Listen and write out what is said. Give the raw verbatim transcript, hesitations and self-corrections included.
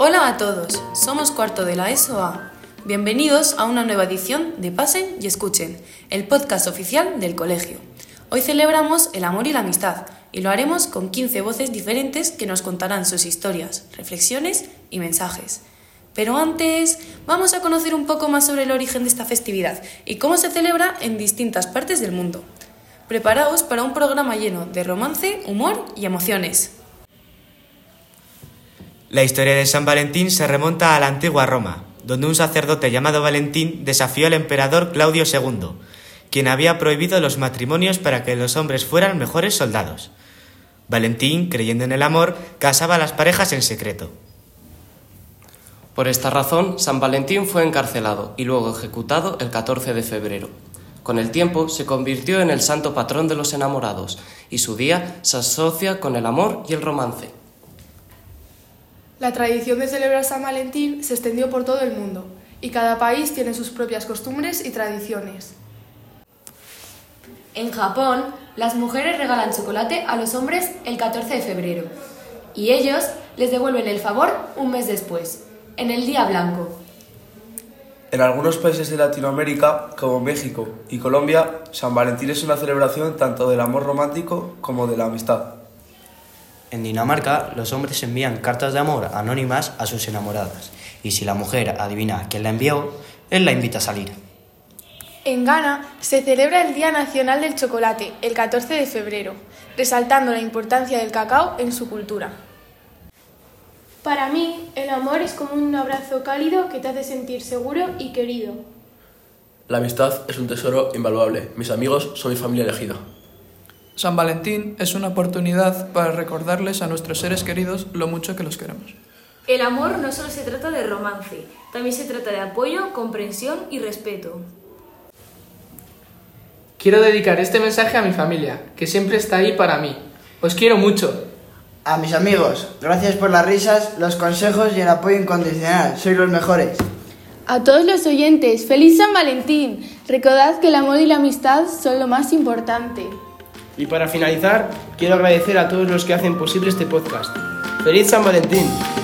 Hola a todos, somos cuarto de la ESO A. Bienvenidos a una nueva edición de Pasen y Escuchen, el podcast oficial del colegio. Hoy celebramos el amor y la amistad y lo haremos con quince voces diferentes que nos contarán sus historias, reflexiones y mensajes. Pero antes, vamos a conocer un poco más sobre el origen de esta festividad y cómo se celebra en distintas partes del mundo. Preparaos para un programa lleno de romance, humor y emociones. La historia de San Valentín se remonta a la antigua Roma, donde un sacerdote llamado Valentín desafió al emperador Claudio segundo, quien había prohibido los matrimonios para que los hombres fueran mejores soldados. Valentín, creyendo en el amor, casaba a las parejas en secreto. Por esta razón, San Valentín fue encarcelado y luego ejecutado el catorce de febrero. Con el tiempo se convirtió en el santo patrón de los enamorados y su día se asocia con el amor y el romance. La tradición de celebrar San Valentín se extendió por todo el mundo y cada país tiene sus propias costumbres y tradiciones. En Japón, las mujeres regalan chocolate a los hombres el catorce de febrero y ellos les devuelven el favor un mes después, en el Día Blanco. En algunos países de Latinoamérica, como México y Colombia, San Valentín es una celebración tanto del amor romántico como de la amistad. En Dinamarca, los hombres envían cartas de amor anónimas a sus enamoradas y si la mujer adivina quién la envió, él la invita a salir. En Ghana se celebra el Día Nacional del Chocolate, el catorce de febrero, resaltando la importancia del cacao en su cultura. Para mí, el amor es como un abrazo cálido que te hace sentir seguro y querido. La amistad es un tesoro invaluable. Mis amigos son mi familia elegida. San Valentín es una oportunidad para recordarles a nuestros seres queridos lo mucho que los queremos. El amor no solo se trata de romance, también se trata de apoyo, comprensión y respeto. Quiero dedicar este mensaje a mi familia, que siempre está ahí para mí. Os quiero mucho. A mis amigos, gracias por las risas, los consejos y el apoyo incondicional. Sois los mejores. A todos los oyentes, ¡feliz San Valentín! Recordad que el amor y la amistad son lo más importante. Y para finalizar, quiero agradecer a todos los que hacen posible este podcast. ¡Feliz San Valentín!